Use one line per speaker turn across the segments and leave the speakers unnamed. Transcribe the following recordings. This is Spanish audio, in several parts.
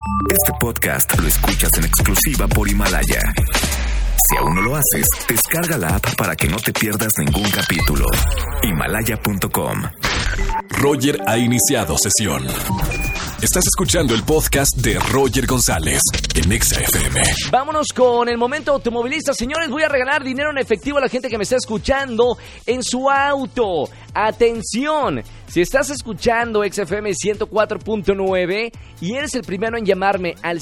Este podcast lo escuchas en exclusiva por Himalaya. Si aún no lo haces, descarga la app para que no te pierdas ningún capítulo. Himalaya.com.
Roger ha iniciado sesión. Estás escuchando el podcast de Roger González en Exa FM.
Vámonos con el momento automovilista. Señores, voy a regalar dinero en efectivo a la gente que me está escuchando en su auto. ¡Atención! Si estás escuchando Exa FM 104.9 y eres el primero en llamarme al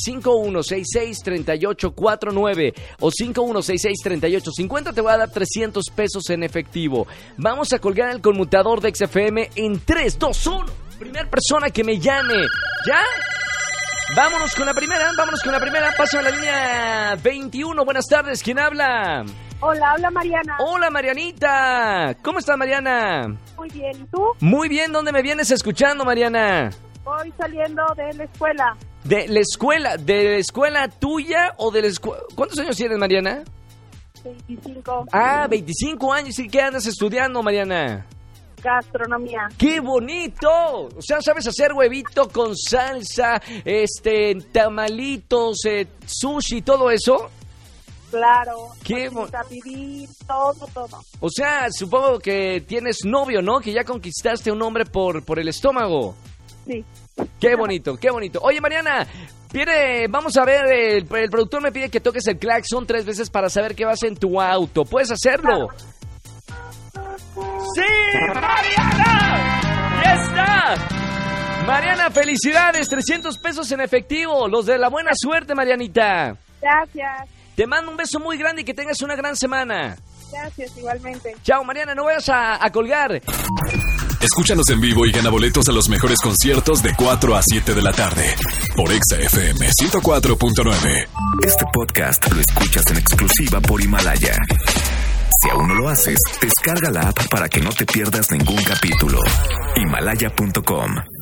5166-3849 o 5166-3850, te voy a dar 300 pesos en efectivo. Vamos a colgar el conmutador de Exa FM en 3, 2, 1. Primer persona que me llame. ¿Ya? Vámonos con la primera. Paso a la línea 21. Buenas tardes. ¿Quién habla?
Hola, habla Mariana.
Hola, Marianita. ¿Cómo estás, Mariana?
Muy bien, ¿y tú?
Muy bien. ¿Dónde me vienes escuchando, Mariana?
Voy saliendo de la escuela.
¿De la escuela? ¿De la escuela tuya o de la escuela? ¿Cuántos años tienes, Mariana?
25.
25 años. ¿Y qué andas estudiando, Mariana?
Gastronomía.
¡Qué bonito! O sea, ¿sabes hacer huevito con salsa, tamalitos, sushi, todo eso?
Claro.
¡Qué
vivir, todo.
O sea, supongo que tienes novio, ¿no? Que ya conquistaste un hombre por el estómago.
Sí.
¡Qué bonito, qué bonito! Oye, Mariana, vamos a ver, el productor me pide que toques el claxon 3 veces para saber qué vas en tu auto. ¿Puedes hacerlo? Claro. ¡Sí! ¡Mariana! ¡Ya está! Mariana, felicidades, 300 pesos en efectivo, los de la buena suerte, Marianita.
Gracias.
Te mando un beso muy grande y que tengas una gran semana.
Gracias, igualmente.
Chao, Mariana, no vayas a colgar.
Escúchanos en vivo y gana boletos a los mejores conciertos de 4 a 7 de la tarde por Exa FM 104.9.
Este podcast lo escuchas en exclusiva por Himalaya. Si aún no lo haces, descarga la app para que no te pierdas ningún capítulo. Himalaya.com